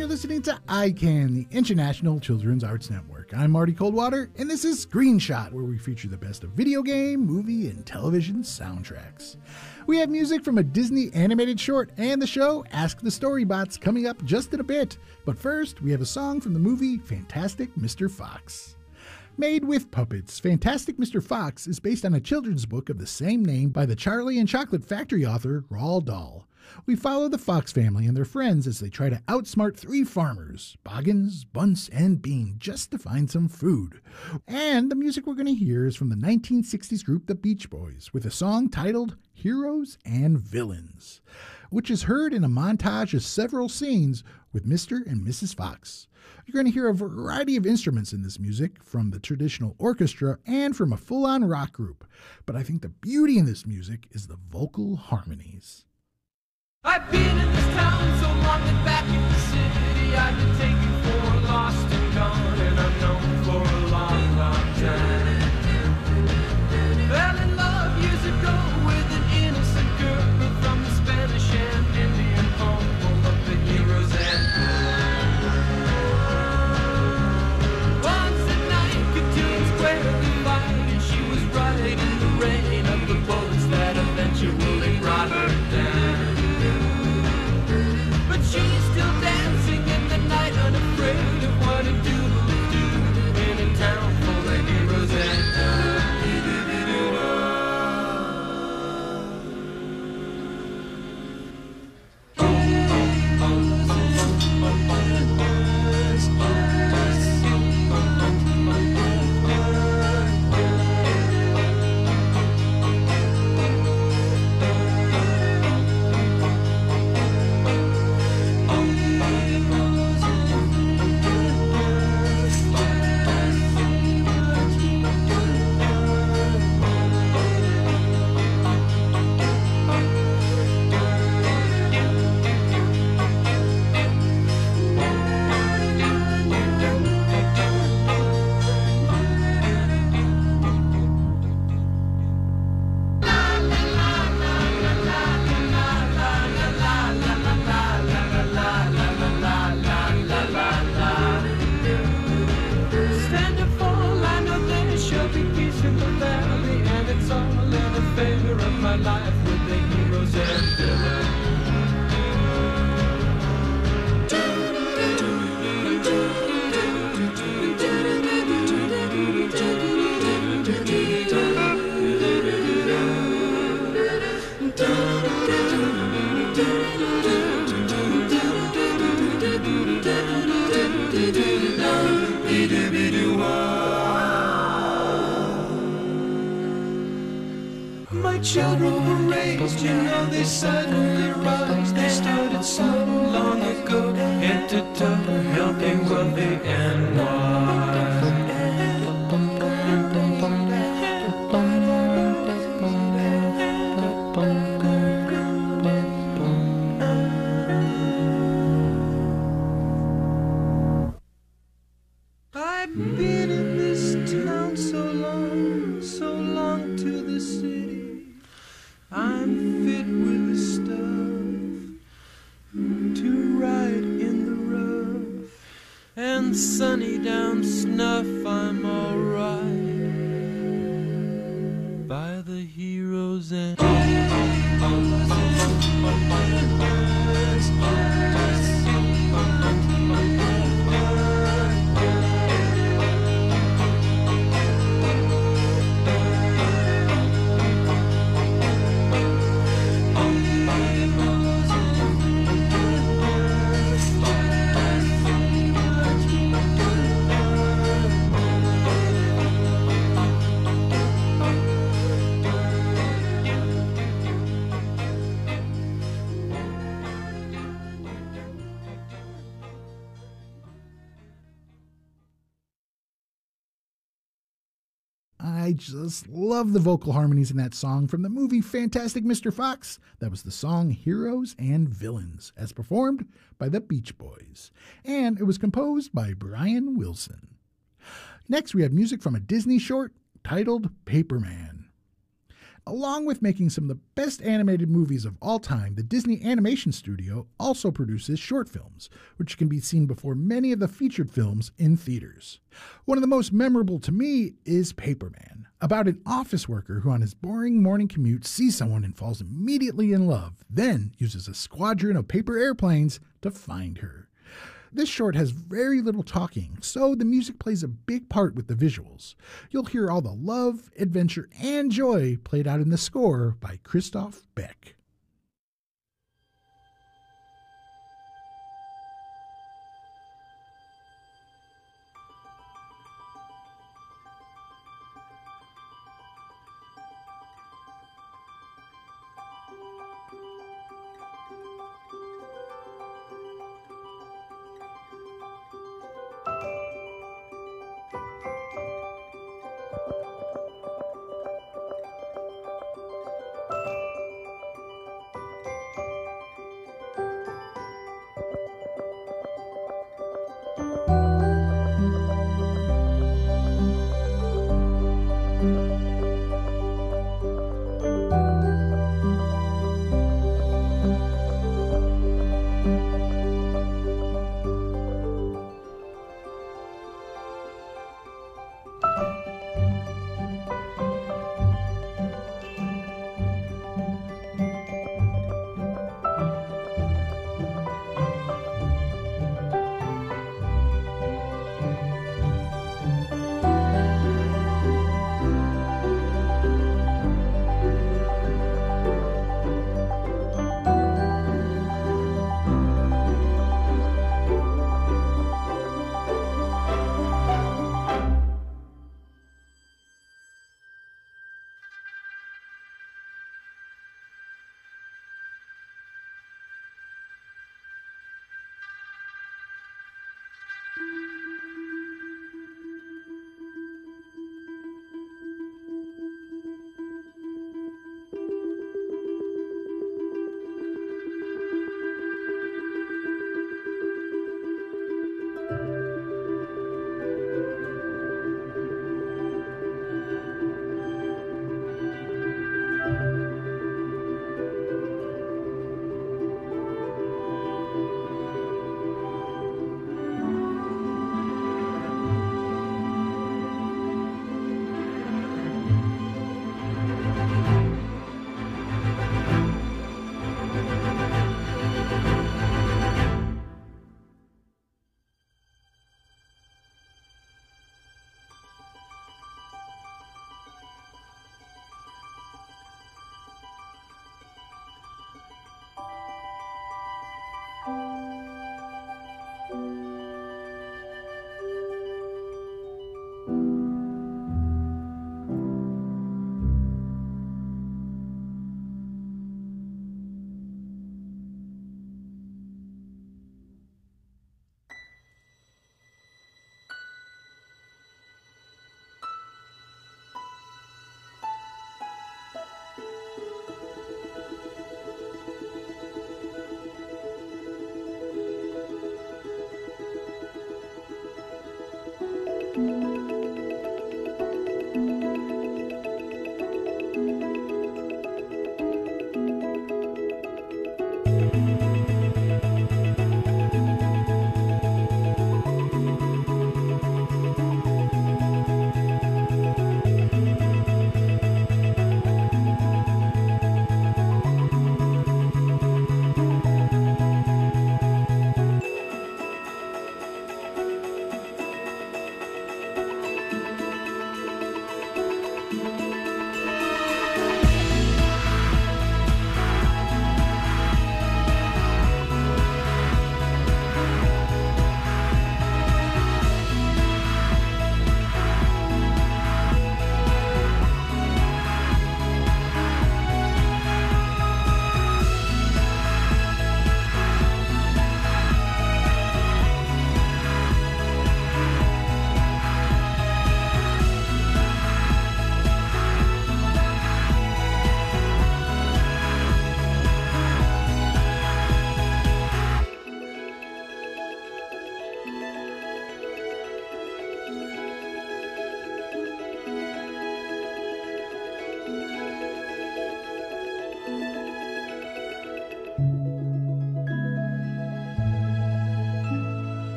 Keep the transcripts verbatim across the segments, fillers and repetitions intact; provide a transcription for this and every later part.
you're listening to I CAN, the International Children's Arts Network. I'm Marty Coldwater, and this is Screenshot, where we feature the best of video game, movie, and television soundtracks. We have music from a Disney animated short and the show Ask the Storybots coming up just in a bit. But first, we have a song from the movie Fantastic Mister Fox. Made with puppets, Fantastic Mister Fox is based on a children's book of the same name by the Charlie and Chocolate Factory author Roald Dahl. We follow the Fox family and their friends as they try to outsmart three farmers, Boggins, Bunce, and Bean, just to find some food. And the music we're going to hear is from the nineteen sixties group The Beach Boys, with a song titled Heroes and Villains, which is heard in a montage of several scenes with Mister and Missus Fox. You're going to hear a variety of instruments in this music, from the traditional orchestra and from a full-on rock group. But I think the beauty in this music is the vocal harmonies. I've been in this town so long that back in the city I've been taken for lost and gone, and I'm known for a long, long time. Fell in love years ago with an innocent girl from the Spanish and Indian home, home of the heroes and once at night, Catoon Square the light, and she was right in the rain of the bullets that eventually brought her down. But she's still dancing in the night, unafraid of what a doodle do in a town full of heroes and my children were raised, you know they suddenly rise. They started so long ago, head to toe, healthy, wealthy, and wise. I've been in this town so long, so long to the city. I'm fit with the stuff to ride in the rough, and sunny down snuff. I'm alright by the heroes and I just love the vocal harmonies in that song from the movie Fantastic Mister Fox. That was the song Heroes and Villains, as performed by the Beach Boys. And it was composed by Brian Wilson. Next, we have music from a Disney short titled Paperman. Along with making some of the best animated movies of all time, the Disney Animation Studio also produces short films, which can be seen before many of the featured films in theaters. One of the most memorable to me is Paperman, about an office worker who on his boring morning commute sees someone and falls immediately in love, then uses a squadron of paper airplanes to find her. This short has very little talking, so the music plays a big part with the visuals. You'll hear all the love, adventure, and joy played out in the score by Christoph Beck.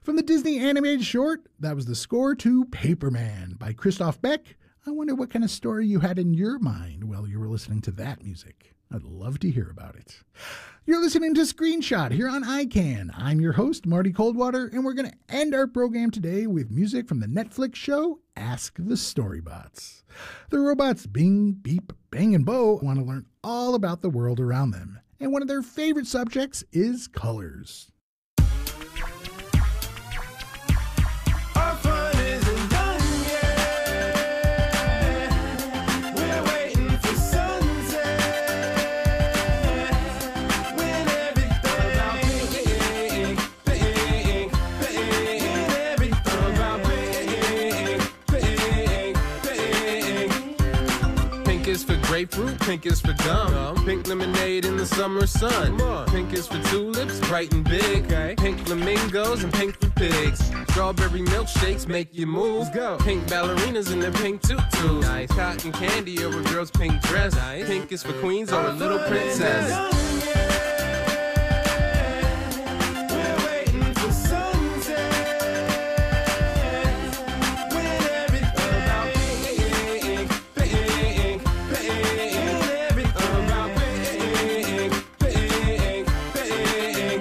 From the Disney animated short, that was the score to Paperman by Christoph Beck. I wonder what kind of story you had in your mind while you were listening to that music. I'd love to hear about it. You're listening to Screenshot here on I CAN. I'm your host, Marty Coldwater, and we're going to end our program today with music from the Netflix show Ask the Storybots. The robots Bing, Beep, Bang, and Bo want to learn all about the world around them, and one of their favorite subjects is colors. Our fun isn't done yet. We're waiting for sunset. When everything about pink, pink, pink. When everything about pink, pink, pink. Pink is for grapefruit, pink is for gum. Pink lemonade in the summer sun. Pink is for tulips, bright and big. Pink flamingos and pink for pigs. Strawberry milkshakes make you move. Go. Pink ballerinas in their pink tutus. Nice. Cotton candy over a girl's pink dress. Nice. Pink is for queens or a little princess. We're waiting for sunset. When everything about pink, pink, pink. When everything about pink, pink, pink.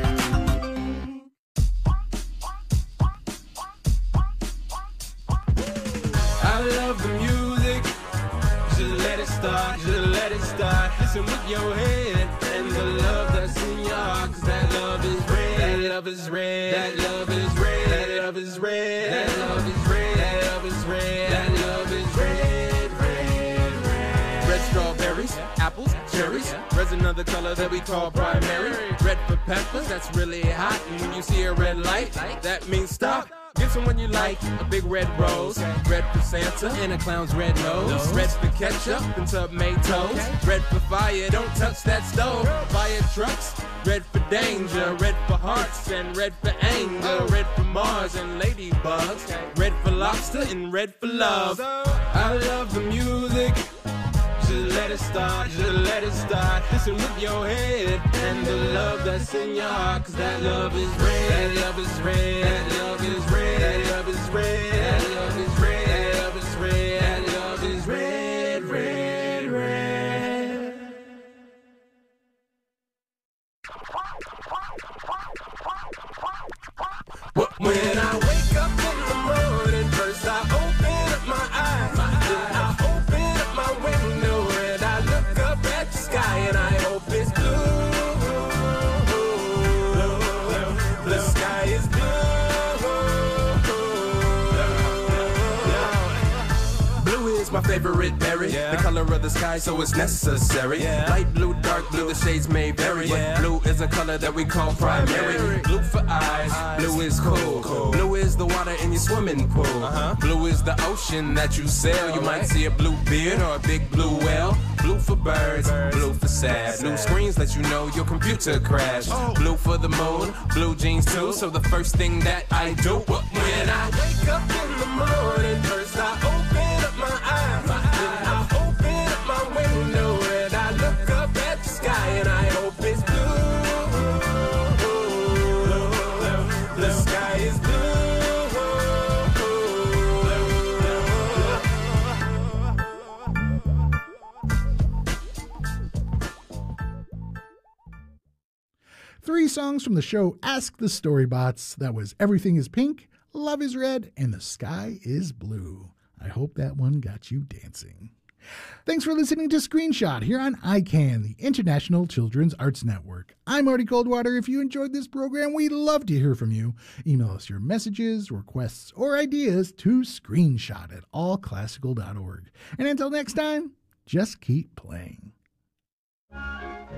I love the music. Just let it start, just let it start. Listen with your head and the love that's in your heart. Cause that love is red, that love is red, that love is red, that love is red, that love is red, that love is red, that love is red, red, red. Red strawberries, apples, cherries. Red's another color that we call primary. Red for peppers, that's really hot. And when you see a red light, that means stop. Give someone you like a big red rose. Red for Santa and a clown's red nose. Red for ketchup and tomatoes. Red for fire, don't touch that stove. Fire trucks. Red for danger. Red for hearts and red for anger. Red for Mars and ladybugs. Red for lobster and red for love. I love the music. Just let it start, just let it start. Listen with your head and the love that's in your heart. Cause that love is red, that love is red, that love is red, that love is red, that love is red, that love is red, that love is red, red, red. When I wake up in the morning, first I open up my eyes, then I open up my window and I look up at the sky and I hope it's blue. The sky is blue. Blue is my favorite berry, yeah. The color of the sky, so it's necessary. Yeah. Light blue, dark blue, the shades may vary. Yeah. Blue is a color that we call primary. Blue for eyes, eyes. Blue is cool. cool. Blue is the water in your swimming pool. Uh-huh. Blue is the ocean that you sail. You might see a blue beard or a big blue whale. Blue for birds, birds. Blue for sad. Blue screens let you know your computer crashed. Oh. Blue for the moon, blue jeans too. So the first thing that I do when I wake up in the morning, first I open up my eyes, then I open up my window and I look up at the sky and I hope it's blue. The sky is blue. Three songs from the show Ask the Storybots. That was Everything is Pink, Love is Red, and The Sky is Blue. I hope that one got you dancing. Thanks for listening to Screenshot here on I CAN, the International Children's Arts Network. I'm Marty Coldwater. If you enjoyed this program, we'd love to hear from you. Email us your messages, requests, or ideas to screenshot at all classical dot org. And until next time, just keep playing.